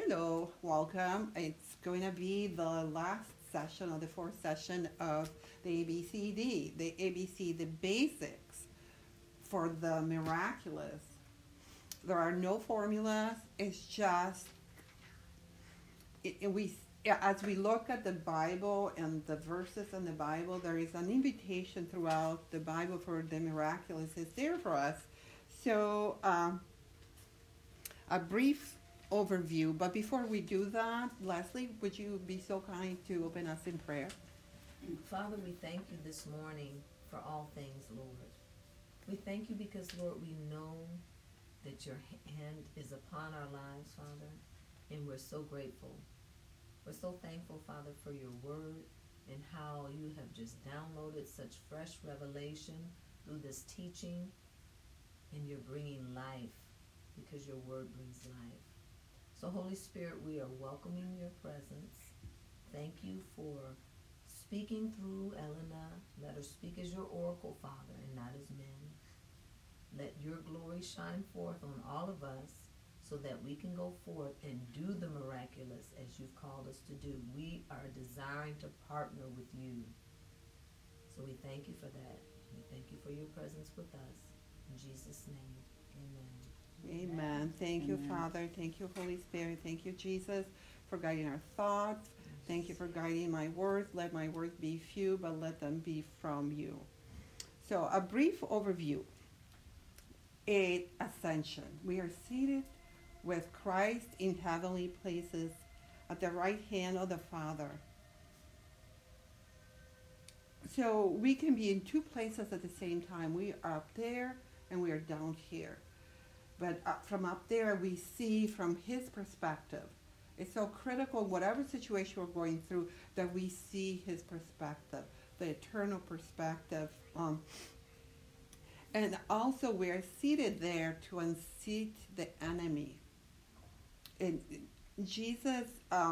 Hello, welcome. It's going to be the last session or the fourth session of the ABCD, the ABC, the basics for the miraculous. There are no formulas. It's just we as we look at the Bible and the verses in the Bible, there is an invitation throughout the Bible for the miraculous. It's there for us. So a brief overview. But before we do that, Leslie, would you be so kind to open us in prayer? Father, we thank you this morning for all things, Lord. We thank you because, Lord, we know that your hand is upon our lives, Father, and we're so grateful. We're so thankful, Father, for your word and how you have just downloaded such fresh revelation through this teaching, and you're bringing life because your word brings life. So, Holy Spirit, we are welcoming your presence. Thank you for speaking through Elena. Let her speak as your oracle, Father, and not as men. Let your glory shine forth on all of us so that we can go forth and do the miraculous as you've called us to do. We are desiring to partner with you. So we thank you for that. We thank you for your presence with us. In Jesus' name, amen. Amen. Thank you, Father. Thank you, Holy Spirit. Thank you, Jesus, for guiding our thoughts. Thank you for guiding my words. Let my words be few, but let them be from you. So, a brief overview. Ascension. We are seated with Christ in heavenly places at the right hand of the Father. So we can be in two places at the same time. We are up there and we are down here. But from up there, we see from his perspective. It's so critical, whatever situation we're going through, that we see his perspective, the eternal perspective. And also, we are seated there to unseat the enemy. And Jesus,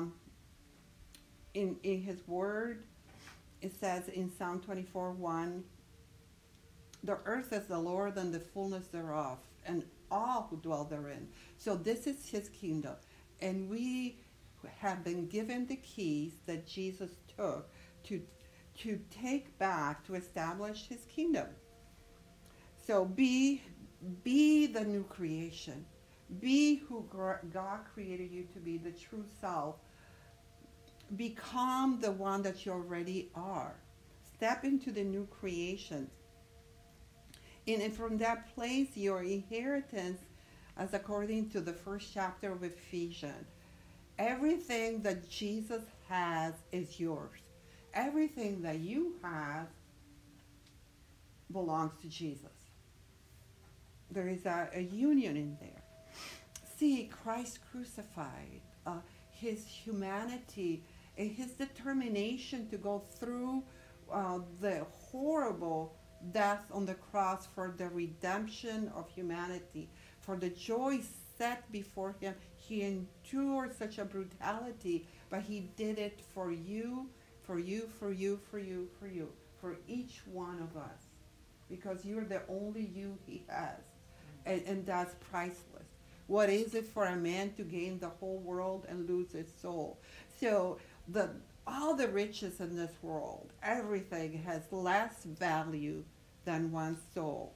in his word, it says in Psalm 24:1, the earth is the Lord and the fullness thereof, and all who dwell therein. So this is his kingdom. And we have been given the keys that Jesus took to take back, to establish his kingdom. So be the new creation. Be who God created you to be, the true self. Become the one that you already are. Step into the new creation. And from that place, your inheritance, as according to the first chapter of Ephesians, everything that Jesus has is yours. Everything that you have belongs to Jesus. There is a union in there. See, Christ crucified, his humanity, his determination to go through the horrible death on the cross for the redemption of humanity, for the joy set before him. He endured such a brutality, but he did it for you, for you, for you, for you, for you, for each one of us, because you're the only you he has, and that's priceless. What is it for a man to gain the whole world and lose his soul? So all the riches in this world, everything has less value than one's soul.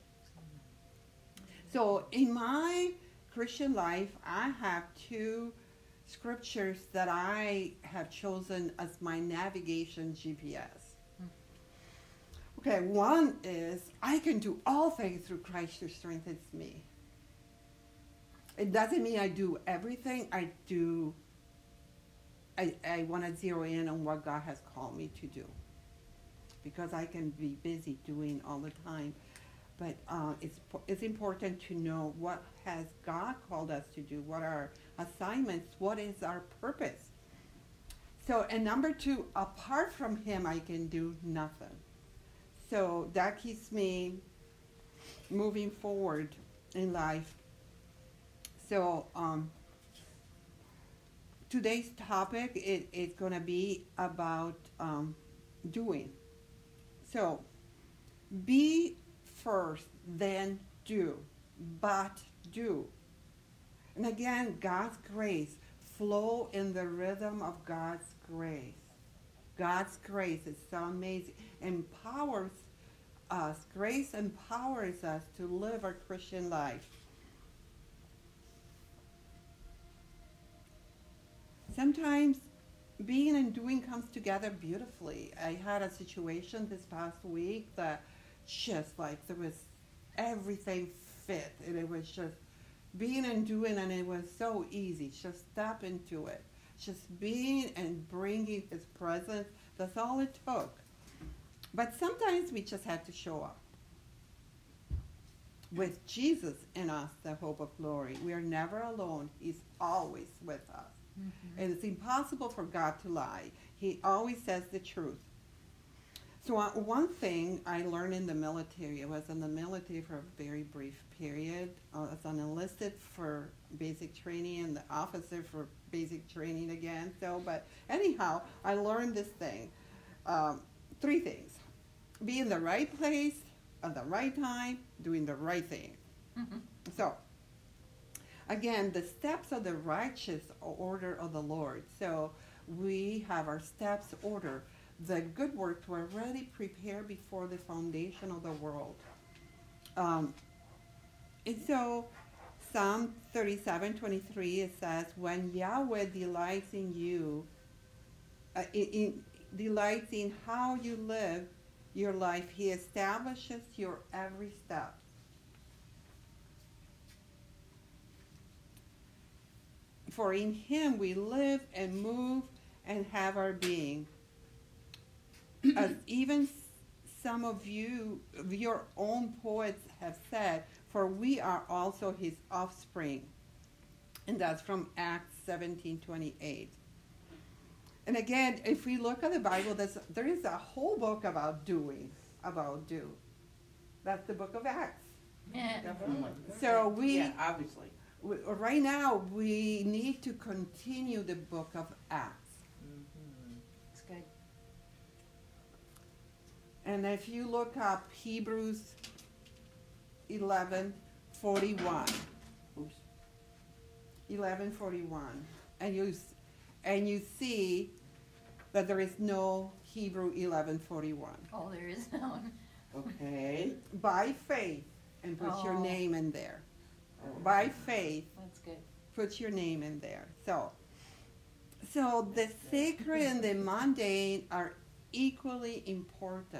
So in my Christian life, I have two scriptures that I have chosen as my navigation GPS. Okay, one is, I can do all things through Christ who strengthens me. It doesn't mean I do everything. I want to zero in on what God has called me to do, because I can be busy doing all the time. But it's important to know what has God called us to do, what are our assignments, what is our purpose. So, and number two, apart from him, I can do nothing. So that keeps me moving forward in life. So today's topic is going to be about doing. So be first, then do, but do. And again, God's grace flow in the rhythm of God's grace. God's grace is so amazing. Empowers us. Grace empowers us to live our Christian life. Sometimes being and doing comes together beautifully. I had a situation this past week that just like there was everything fit, and it was just being and doing, and it was so easy. Just step into it. Just being and bringing His presence. That's all it took. But sometimes we just have to show up. With Jesus in us, the hope of glory, we are never alone. He's always with us. Mm-hmm. And it's impossible for God to lie. He always says the truth. So one thing I learned in the military, I was in the military for a very brief period. I was enlisted for basic training and the officer for basic training again. But anyhow, I learned this thing. 3 things. Be in the right place at the right time, doing the right thing. Mm-hmm. So, again, the steps of the righteous order of the Lord. So we have our steps order. The good works were already prepared before the foundation of the world. And so Psalm 37:23, it says, when Yahweh delights in you, delights in how you live your life, He establishes your every step. For in Him we live and move and have our being. As even some of your own poets have said, for we are also His offspring. And that's from Acts 17:28. And again, if we look at the Bible, there is a whole book about do. That's the book of Acts. Yeah. Definitely. So obviously. Right now, we need to continue the book of Acts. Mm-hmm. It's good. And if you look up Hebrews 11:41, 11:41, and you see that there is no Hebrew 11:41. Oh, there is none. Okay. By faith, and put your name in there. By faith, That's good. put your name in there. So the sacred and the mundane are equally important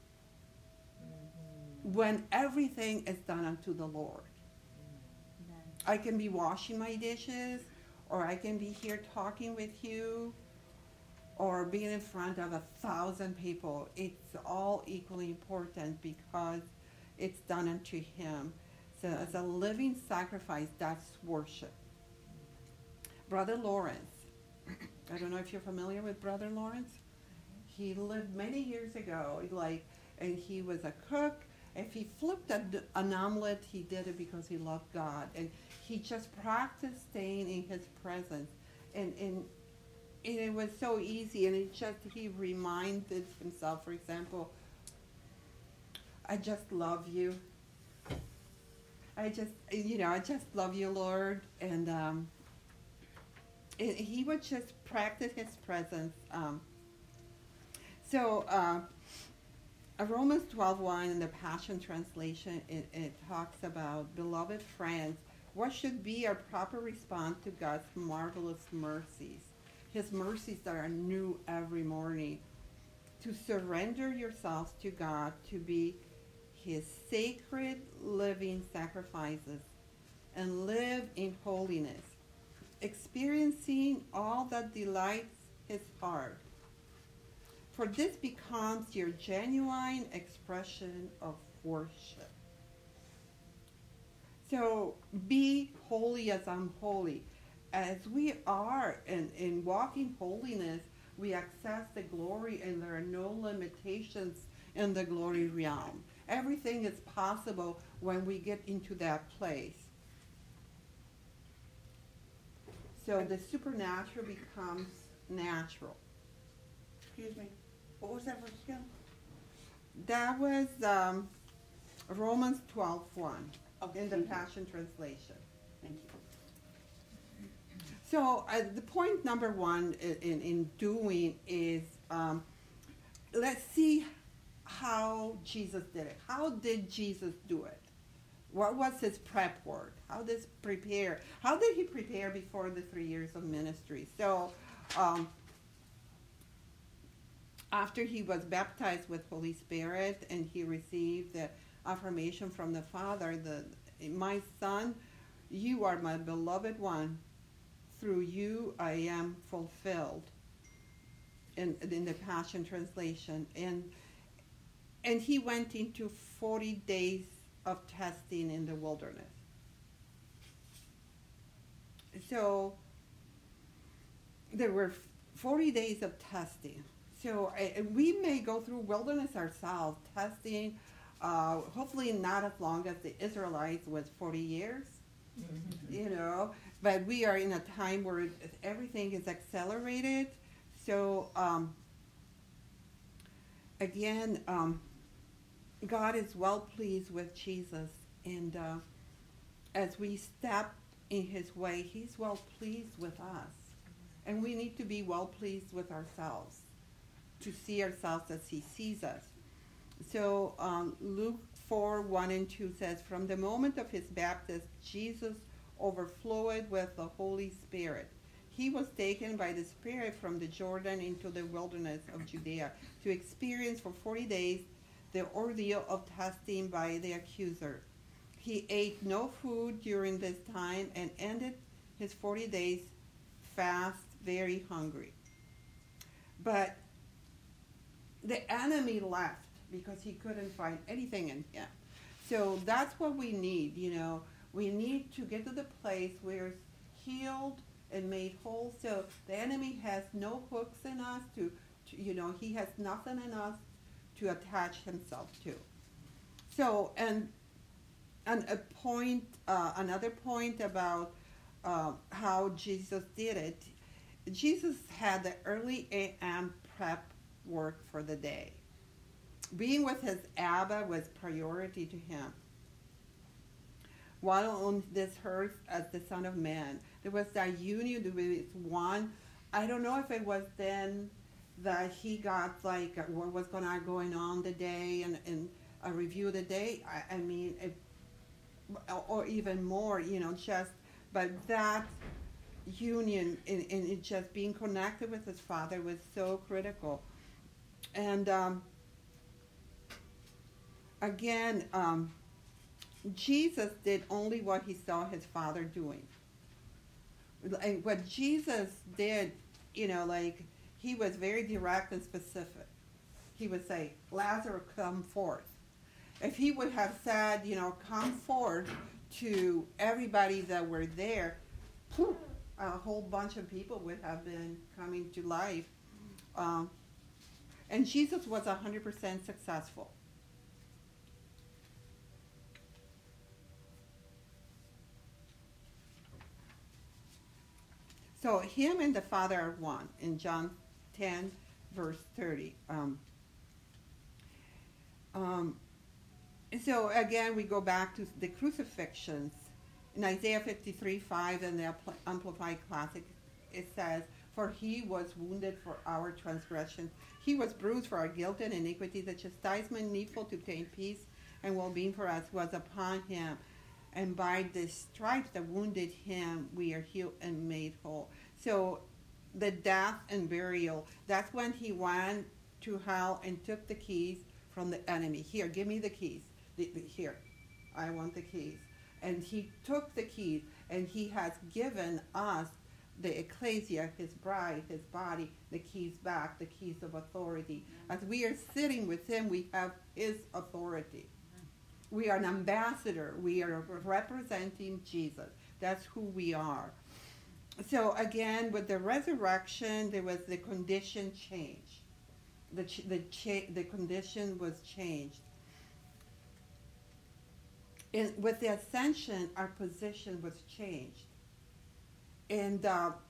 when everything is done unto the Lord. Amen. I can be washing my dishes, or I can be here talking with you, or being in front of 1,000 people. It's all equally important because it's done unto Him. So as a living sacrifice, that's worship. Brother Lawrence, I don't know if you're familiar with Brother Lawrence. He lived many years ago, and he was a cook. If he flipped an omelet, he did it because he loved God. And he just practiced staying in His presence. And it was so easy. And he reminded himself, for example, I just love you. I just love you, Lord. And he would just practice His presence. Romans 12:1 in the Passion Translation, it talks about, beloved friends, what should be our proper response to God's marvelous mercies? His mercies that are new every morning. To surrender yourselves to God, to be His sacred living sacrifices, and live in holiness, experiencing all that delights His heart. For this becomes your genuine expression of worship. So be holy as I'm holy. As we are in walking holiness, we access the glory, and there are no limitations in the glory realm. Everything is possible when we get into that place. So the supernatural becomes natural. Excuse me. What was that verse again? That was Romans 12:1 Okay, in the thank you. Passion Translation. Thank you. So the point number one in doing is let's see how Jesus did it. How did Jesus do it? What was his prep work? How did he prepare? How did he prepare before the 3 years of ministry? So after he was baptized with Holy Spirit and he received the affirmation from the Father, my son, you are my beloved one. Through you I am fulfilled. In the Passion Translation. And he went into 40 days of testing in the wilderness. So there were 40 days of testing. So we may go through wilderness ourselves, testing, hopefully not as long as the Israelites was 40 years, but we are in a time where everything is accelerated. So again, God is well pleased with Jesus, and as we step in his way, he's well pleased with us. And we need to be well pleased with ourselves, to see ourselves as he sees us. So Luke 4:1-2 says, from the moment of his baptism, Jesus overflowed with the Holy Spirit. He was taken by the Spirit from the Jordan into the wilderness of Judea to experience for 40 days the ordeal of testing by the accuser. He ate no food during this time and ended his 40 days fast, very hungry. But the enemy left because he couldn't find anything in him. So that's what we need, We need to get to the place where it's healed and made whole. So the enemy has no hooks in us he has nothing in us to attach himself to. So, and another point about how Jesus did it, Jesus had the early a.m. prep work for the day. Being with his Abba was priority to him. While on this earth as the Son of Man, there was that union with one. I don't know if it was then that he got what was going on the day and a review of the day. I mean, or even more, but that union in just being connected with his Father was so critical. And again, Jesus did only what he saw his Father doing. What Jesus did, he was very direct and specific. He would say, Lazarus, come forth. If he would have said, come forth to everybody that were there, a whole bunch of people would have been coming to life. And Jesus was 100% successful. So him and the Father are one in John 10, verse 30. So again, we go back to the crucifixions. In Isaiah 53:5 in the Amplified Classic, it says, for he was wounded for our transgressions. He was bruised for our guilt and iniquity. The chastisement needful to obtain peace and well-being for us was upon him. And by the stripes that wounded him, we are healed and made whole. So the death and burial, that's when he went to hell and took the keys from the enemy. Here, give me the keys. Here, I want the keys. And he took the keys, and he has given us, the ecclesia, his bride, his body, the keys back, the keys of authority. As we are sitting with him, we have his authority. We are an ambassador. We are representing Jesus. That's who we are. So again, with the resurrection, there was the condition change. The condition was changed. And with the ascension, our position was changed. And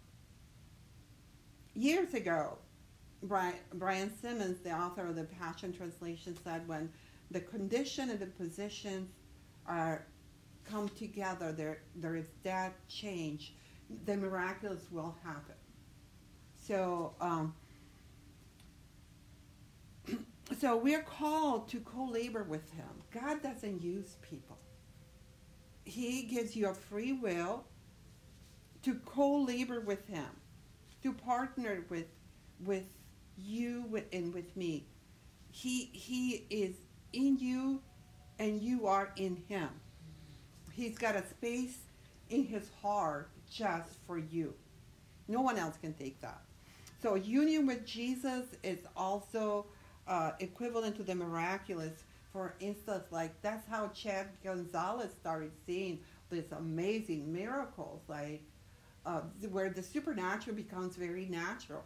years ago, Brian Simmons, the author of the Passion Translation, said when the condition and the positions come together, there is that change. the miraculous will happen. So, so we're called to co-labor with him. God doesn't use people. He gives you a free will to co-labor with him, to partner with you and with me. He is in you and you are in him. He's got a space in his heart just for you. No one else can take that. So union with Jesus is also equivalent to the miraculous. For instance, like that's how Chad Gonzalez started seeing these amazing miracles, like where the supernatural becomes very natural.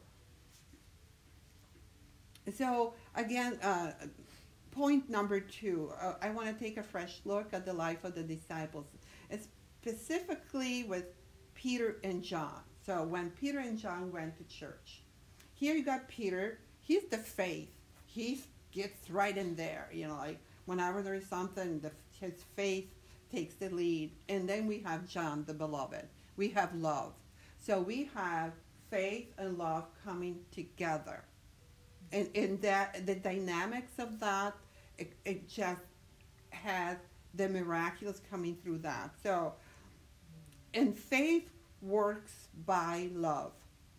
So again, point number 2, I want to take a fresh look at the life of the disciples, specifically with Peter and John. So when Peter and John went to church, here you got Peter. He's the faith. He gets right in there. You know, like whenever there is something, his faith takes the lead. And then we have John, the beloved. We have love. So we have faith and love coming together. And that the dynamics of that, it just has the miraculous coming through that. So, and faith works by love.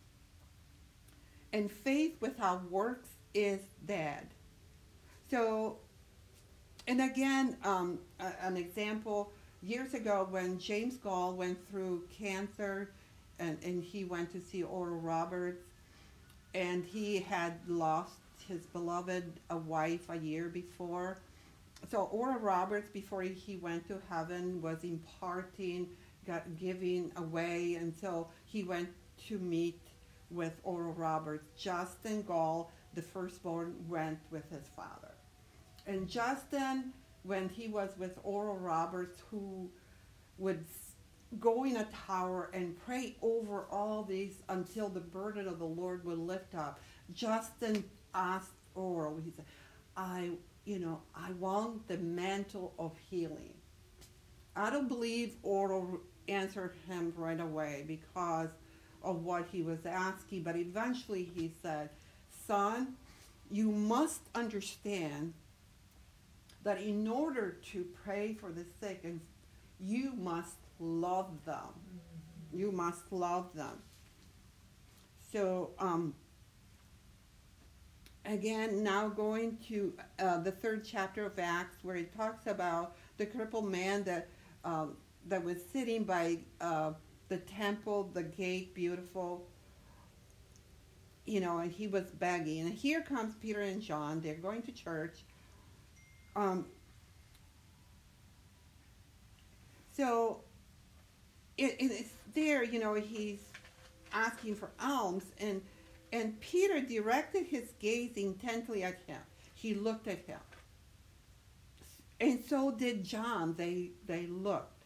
And faith without works is dead. So, and again, an example, years ago when James Gall went through cancer and he went to see Oral Roberts, and he had lost his beloved wife a year before. So Oral Roberts, before he went to heaven, was imparting, giving away, and so he went to meet with Oral Roberts. Justin Gall, the firstborn, went with his father. And Justin, when he was with Oral Roberts, who would go in a tower and pray over all these until the burden of the Lord would lift up, Justin asked Oral, he said, I want the mantle of healing. I don't believe Oral answered him right away because of what he was asking, but eventually he said, son, you must understand that in order to pray for the sick, and you must love them. You must love them. So, again, now going to the 3rd chapter of Acts, where it talks about the crippled man that was sitting by the temple, the gate, beautiful, and he was begging. And here comes Peter and John. They're going to church. So it's there, he's asking for alms, and Peter directed his gaze intently at him. He looked at him. And so did John. They looked.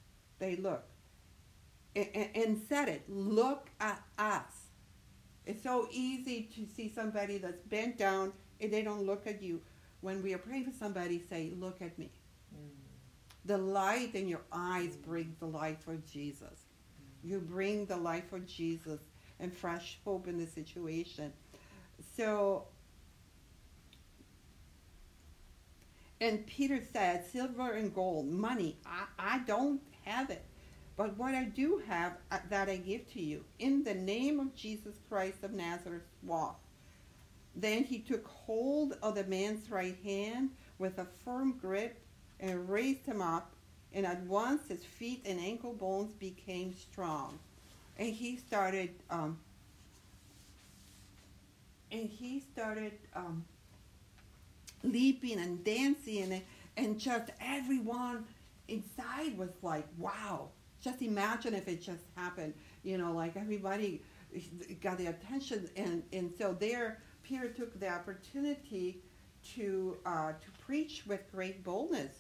And said it, look at us. It's so easy to see somebody that's bent down and they don't look at you. When we are praying for somebody, say, look at me. The light in your eyes brings the light for Jesus. You bring the light for Jesus and fresh hope in the situation. So, and Peter said, silver and gold, money, I don't have it. But what I do have, that I give to you. In the name of Jesus Christ of Nazareth, walk. Then he took hold of the man's right hand with a firm grip and raised him up, and at once his feet and ankle bones became strong. And he started leaping and dancing, and just everyone inside was like, wow. Just imagine if it just happened, like everybody got the attention, and so there Peter took the opportunity to preach with great boldness.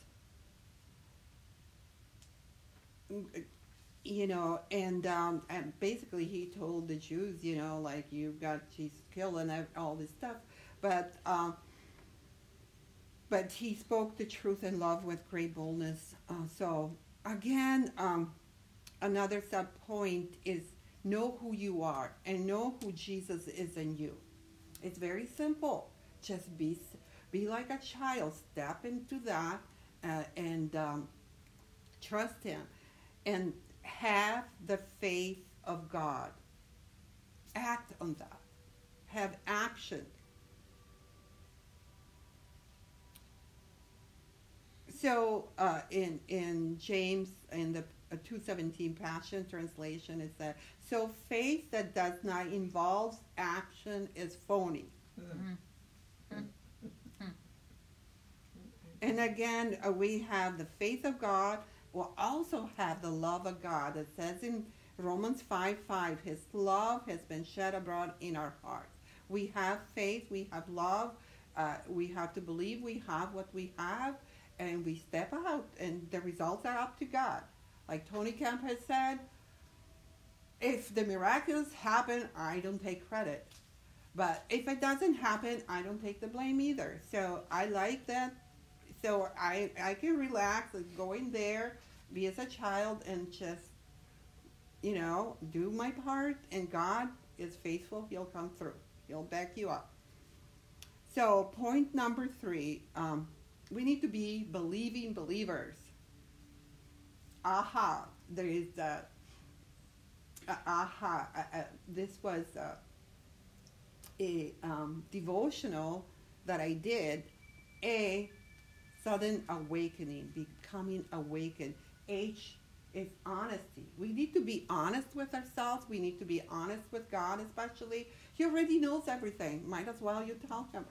And basically he told the Jews, like, you've got Jesus killed and all this stuff, but he spoke the truth in love with great boldness. So again, another sub point is know who you are and know who Jesus is in you. It's very simple. Just be like a child. Step into that and trust Him, and have the faith of God. Act on that. Have action. So in James, in the 2:17 Passion Translation, it says, "So faith that does not involve action is phony." And again, we have the faith of God. We'll also have the love of God. It says in Romans 5:5, His love has been shed abroad in our hearts. We have faith, we have love, we have to believe we have what we have, and we step out, and the results are up to God. Like Tony Kemp has said, if the miraculous happen, I don't take credit. But if it doesn't happen, I don't take the blame either. So I like that. So I can relax and go in there, be as a child, and just, do my part. And God is faithful. He'll come through. He'll back you up. So point number 3, we need to be believing believers. There is this was a devotional that I did, a sudden awakening, becoming awakened. H is honesty. We need to be honest with ourselves. We need to be honest with God, especially. He already knows everything. Might as well you tell Him,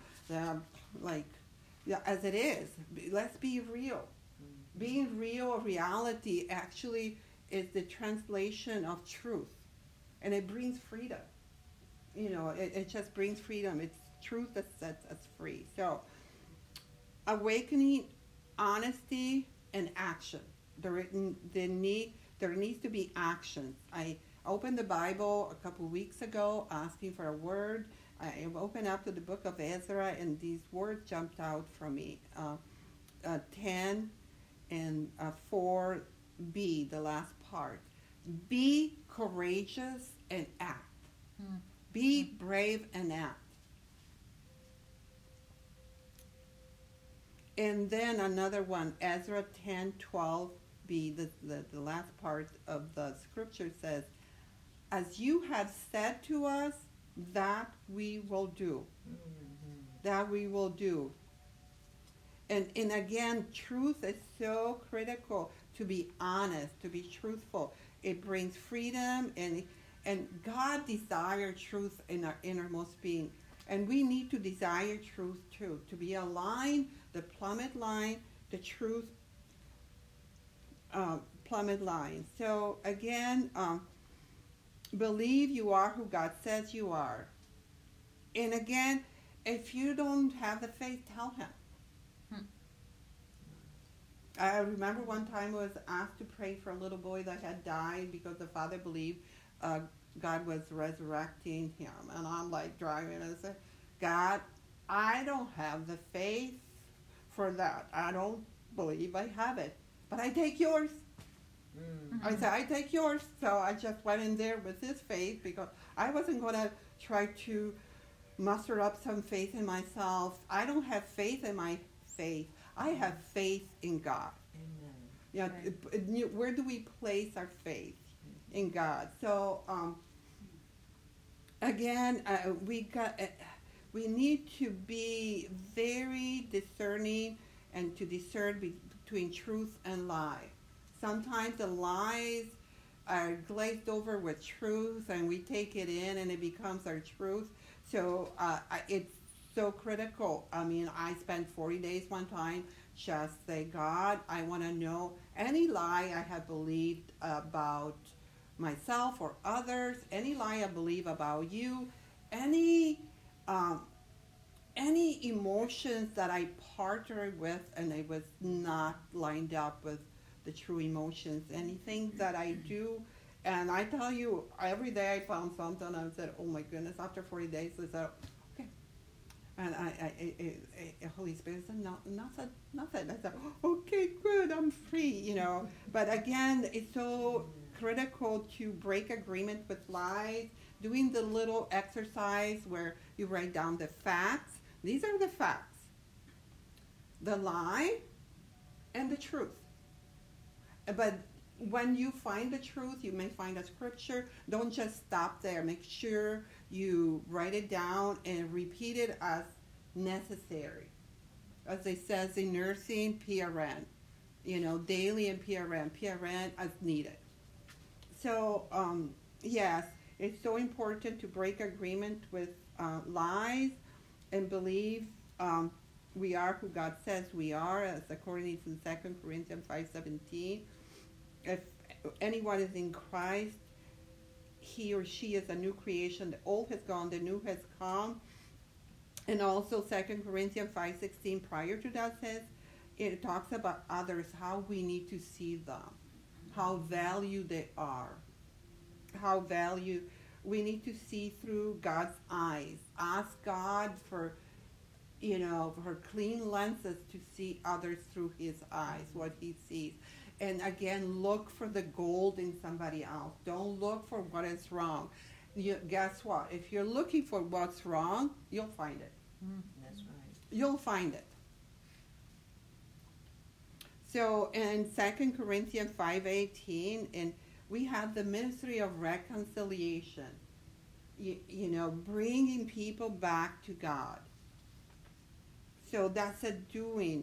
as it is. Let's be real. Being real, reality actually is the translation of truth, and it brings freedom. It just brings freedom. It's truth that sets us free. So, awakening, honesty, and action. There needs to be action. I opened the Bible a couple weeks ago asking for a word. I opened up to the book of Ezra, and these words jumped out from me. 10 and 4b, the last part. Be courageous and act. Be brave and act. And then another one, Ezra 10:12b, the last part of the scripture says, "As you have said to us, that we will do." That we will do. And again, truth is so critical, to be honest, to be truthful. It brings freedom, and God desires truth in our innermost being. And we need to desire truth too, to be aligned, the plummet line, the truth plummet line. So again, believe you are who God says you are. And again, if you don't have the faith, tell Him. I remember one time I was asked to pray for a little boy that had died because the father believed God was resurrecting him. And I'm like driving and I said, "God, I don't have the faith for that. I don't believe I have it. But I take yours." I said, "I take yours." So I just went in there with His faith, because I wasn't going to try to muster up some faith in myself. I don't have faith in my faith. I have faith in God. Amen. Where do we place our faith? In God. So again, we need to be very discerning and to discern between truth and lie. Sometimes the lies are glazed over with truth, and we take it in, and it becomes our truth. So it's so critical. I mean, I spent 40 days one time just say, "God, I want to know any lie I have believed about myself or others, any lie I believe about you, any emotions that I partnered with and it was not lined up with the true emotions, anything that I do." And I tell you, every day I found something. I said, "Oh my goodness!" After 40 days, I said, "Okay." And Holy Spirit said, "Nothing." I said, "Okay, good. I'm free." But again, it's so critical to break agreement with lies, doing the little exercise where you write down the facts. These are the facts. The lie and the truth. But when you find the truth, you may find a scripture. Don't just stop there. Make sure you write it down and repeat it as necessary. As it says in nursing, PRN. Daily and PRN as needed. So, yes, it's so important to break agreement with lies and believe we are who God says we are, as according to 2 Corinthians 5:17. If anyone is in Christ, he or she is a new creation. The old has gone, the new has come. And also 2 Corinthians 5:16, prior to that, says, it talks about others, how we need to see them, how valued they are, we need to see through God's eyes. Ask God for clean lenses to see others through his eyes, what he sees. And again, look for the gold in somebody else. Don't look for what is wrong. Guess what? If you're looking for what's wrong, you'll find it. That's right. You'll find it. So in 2 Corinthians 5:18, and we have the ministry of reconciliation, bringing people back to God. So that's a doing.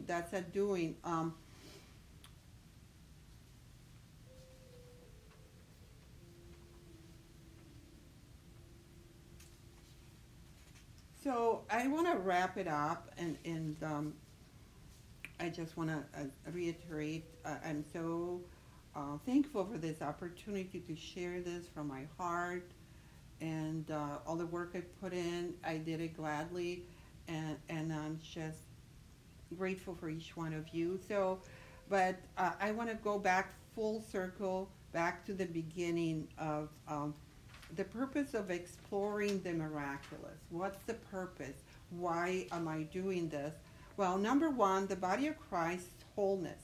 So I want to wrap it up, and I just want to reiterate, I'm so thankful for this opportunity to share this from my heart, and all the work I put in, I did it gladly, and I'm just grateful for each one of you. So, but I want to go back full circle, back to the beginning of the purpose of exploring the miraculous. What's the purpose? Why am I doing this? Well, number one, the body of Christ's wholeness.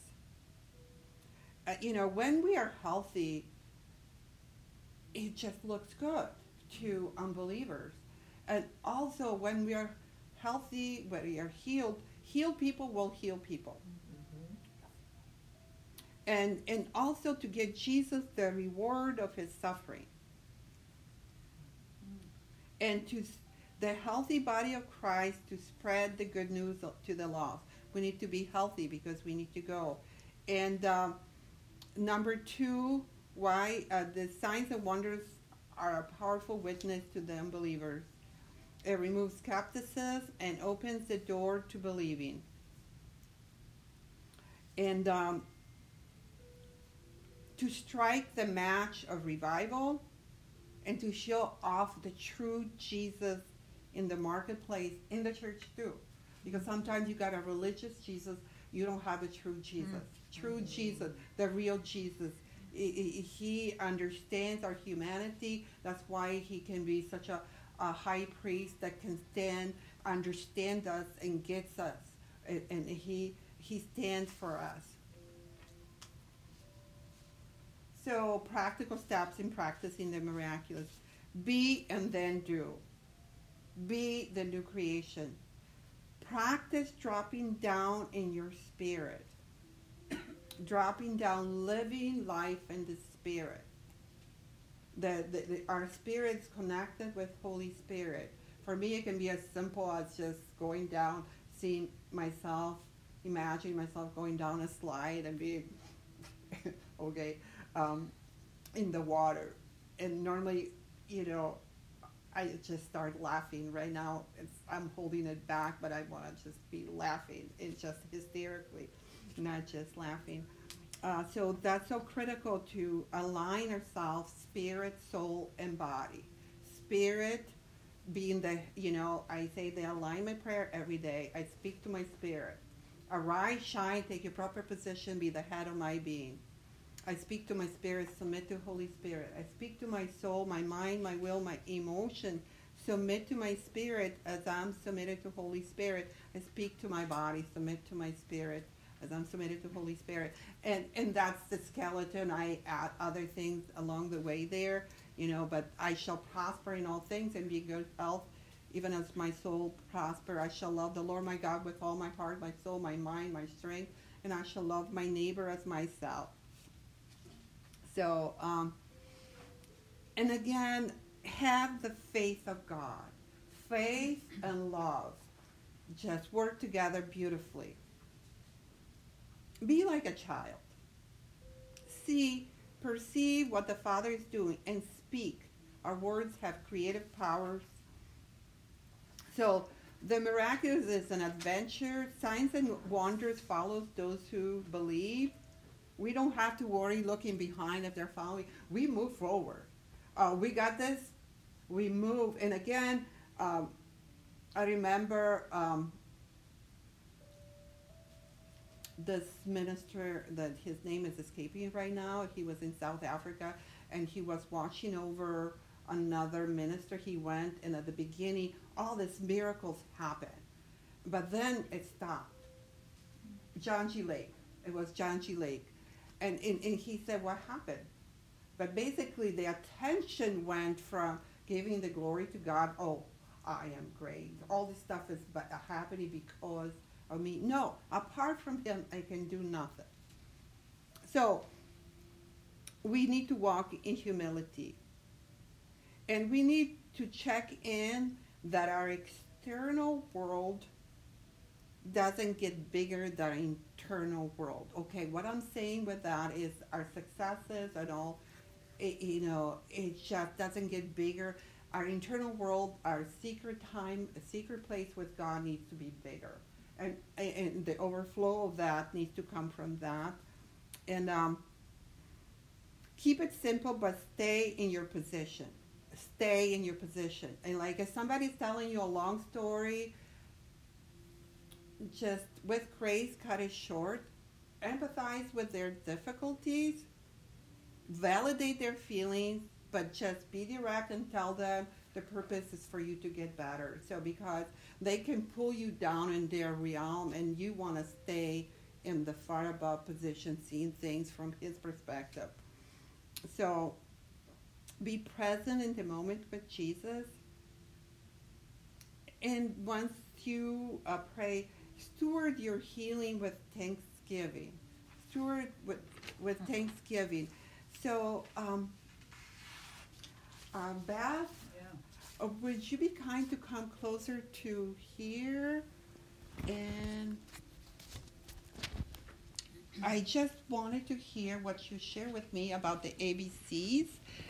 When we are healthy, it just looks good to unbelievers. And also, when we are healthy, when we are healed people will heal people. Mm-hmm. And also to get Jesus the reward of his suffering. And to the healthy body of Christ to spread the good news to the lost. We need to be healthy because we need to go. And number two, why the signs and wonders are a powerful witness to the unbelievers. It removes skepticism and opens the door to believing. And to strike the match of revival and to show off the true Jesus in the marketplace, in the church too. Because sometimes you got a religious Jesus, you don't have a true Jesus. Mm-hmm. True Jesus, the real Jesus. He understands our humanity. That's why he can be such a high priest that can understand us and gets us. And he stands for us. So practical steps in practicing the miraculous. Be and then do. Be the new creation. Practice dropping down in your spirit. Dropping down, living life in the spirit. Our spirit is connected with Holy Spirit. For me, it can be as simple as just going down, seeing myself, imagining myself going down a slide and being, okay, in the water. And normally, I just start laughing. Right now, I'm holding it back, but I want to just be laughing. It's just hysterically, not just laughing. So that's so critical to align ourselves, spirit, soul, and body. Spirit being I say the alignment prayer every day. I speak to my spirit. Arise, shine, take your proper position, be the head of my being. I speak to my spirit, submit to Holy Spirit. I speak to my soul, my mind, my will, my emotion, submit to my spirit as I'm submitted to Holy Spirit. I speak to my body, submit to my spirit as I'm submitted to Holy Spirit. And that's the skeleton. I add other things along the way there, but I shall prosper in all things and be in good health, even as my soul prosper. I shall love the Lord my God with all my heart, my soul, my mind, my strength, and I shall love my neighbor as myself. So, and again, have the faith of God. Faith and love just work together beautifully. Be like a child. See, perceive what the Father is doing and speak. Our words have creative powers. So the miraculous is an adventure. Signs and wonders follows those who believe. We don't have to worry looking behind if they're following. We move forward. We got this. We move. And again, I remember this minister that his name is escaping right now. He was in South Africa and he was watching over another minister. He went, and at the beginning, all these miracles happened. But then it stopped. John G. Lake. It was John G. Lake. And he said, what happened? But basically, the attention went from giving the glory to God. Oh, I am great. All this stuff is happening because of me. No, apart from him, I can do nothing. So, we need to walk in humility. And we need to check in that our external world doesn't get bigger than our internal world. Okay, what I'm saying with that is our successes and all, it just doesn't get bigger. Our internal world, our secret time, a secret place with God needs to be bigger. And the overflow of that needs to come from that. And keep it simple, but stay in your position. Stay in your position. And like if somebody's telling you a long story, just with grace, cut it short. Empathize with their difficulties. Validate their feelings, but just be direct and tell them the purpose is for you to get better. So because they can pull you down in their realm and you want to stay in the far above position, seeing things from his perspective. So be present in the moment with Jesus. And once you pray, steward your healing with thanksgiving. Steward with thanksgiving. So, Beth, would you be kind to come closer to here? And I just wanted to hear what you share with me about the ABCs,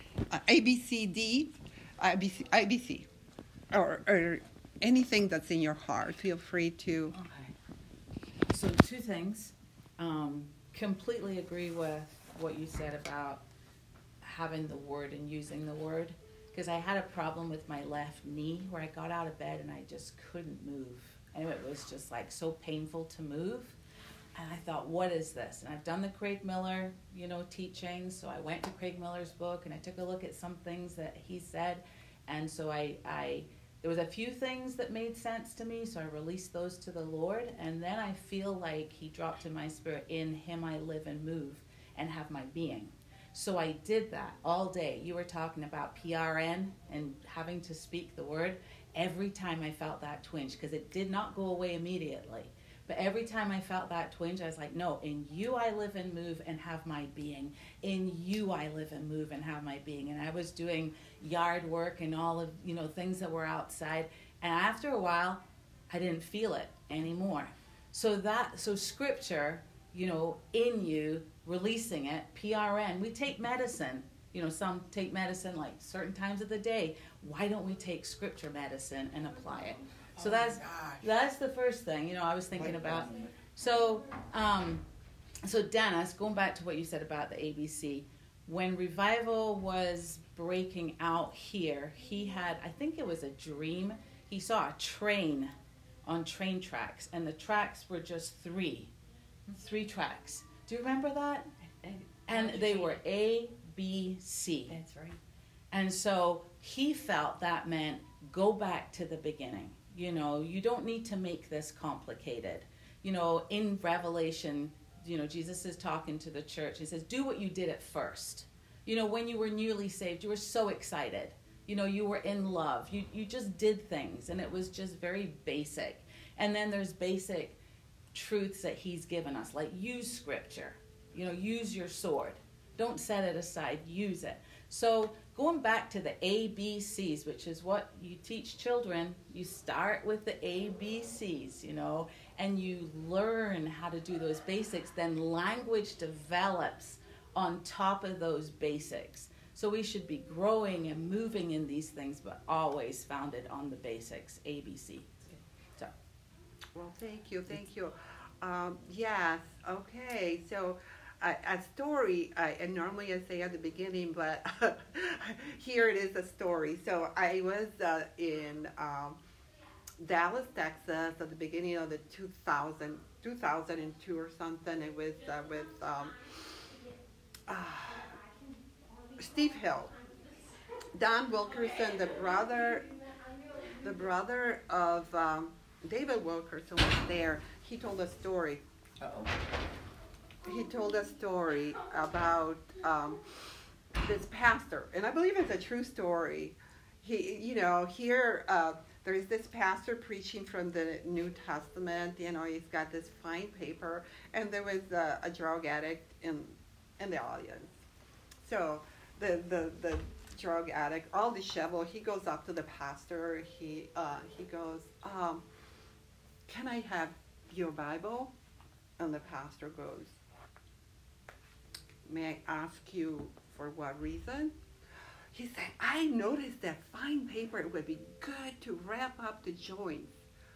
ABC, or anything that's in your heart. Feel free to. Okay. So 2 things. Completely agree with what you said about having the word and using the word, because I had a problem with my left knee where I got out of bed and I just couldn't move, and it was just like so painful to move. And I thought, what is this? And I've done the Craig Miller, teaching. So I went to Craig Miller's book and I took a look at some things that he said. And so there was a few things that made sense to me. So I released those to the Lord. And then I feel like he dropped in my spirit, in him I live and move and have my being. So I did that all day. You were talking about PRN and having to speak the word. Every time I felt that twinge, because it did not go away immediately. But every time I felt that twinge, I was like, no, in you I live and move and have my being. In you I live and move and have my being. And I was doing yard work and all of, things that were outside. And after a while, I didn't feel it anymore. So scripture, in you, releasing it, PRN. We take medicine. Some take medicine like certain times of the day. Why don't we take scripture medicine and apply it? So that's the first thing, I was thinking about. So Dennis, going back to what you said about the ABC, when revival was breaking out here, he had, I think it was a dream, he saw a train on train tracks, and the tracks were just three tracks. Do you remember that? And they were A, B, C. That's right. And so he felt that meant go back to the beginning. You don't need to make this complicated. in Revelation, Jesus is talking to the church. He says, do what you did at first. When you were newly saved, you were so excited. You were in love. You just did things, and it was just very basic. And then there's basic truths that he's given us, like use scripture. Use your sword. Don't set it aside. Use it. So going back to the ABCs, which is what you teach children, you start with the ABCs, and you learn how to do those basics. Then language develops on top of those basics. So we should be growing and moving in these things, but always founded on the basics, ABC. So. Well, thank you. Yes, okay. So a story, and normally I say at the beginning, but here it is a story. So I was in Dallas, Texas at the beginning of the 2002 or something. It was with Steve Hill, Don Wilkerson, the brother of David Wilkerson was there. He told a story. He told a story about this pastor, and I believe it's a true story. Here there is this pastor preaching from the New Testament. He's got this fine paper, and there was a drug addict in the audience. So the drug addict, all disheveled, he goes up to the pastor. He goes, "Can I have your Bible?" And the pastor goes, "May I ask you for what reason?" He said, "I noticed that fine paper, it would be good to wrap up the joints."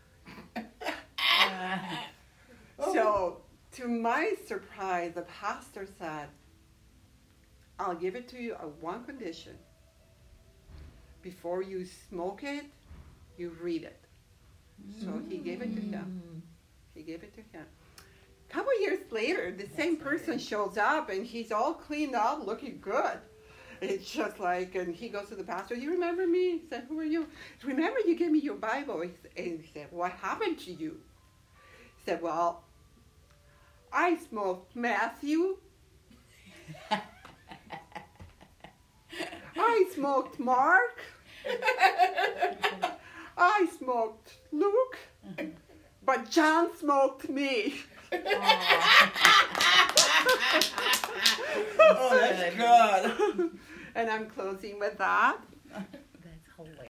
So, to my surprise, the pastor said, "I'll give it to you on one condition. Before you smoke it, you read it." So he gave it to him. A couple years later, the same person shows up, and he's all cleaned up, looking good. It's just like, and he goes to the pastor, "You remember me?" He said, "Who are you?" "Remember you gave me your Bible." And he said, "What happened to you?" He said, "Well, I smoked Matthew. I smoked Mark. I smoked Luke. But John smoked me." Oh, that's good. And I'm closing with that.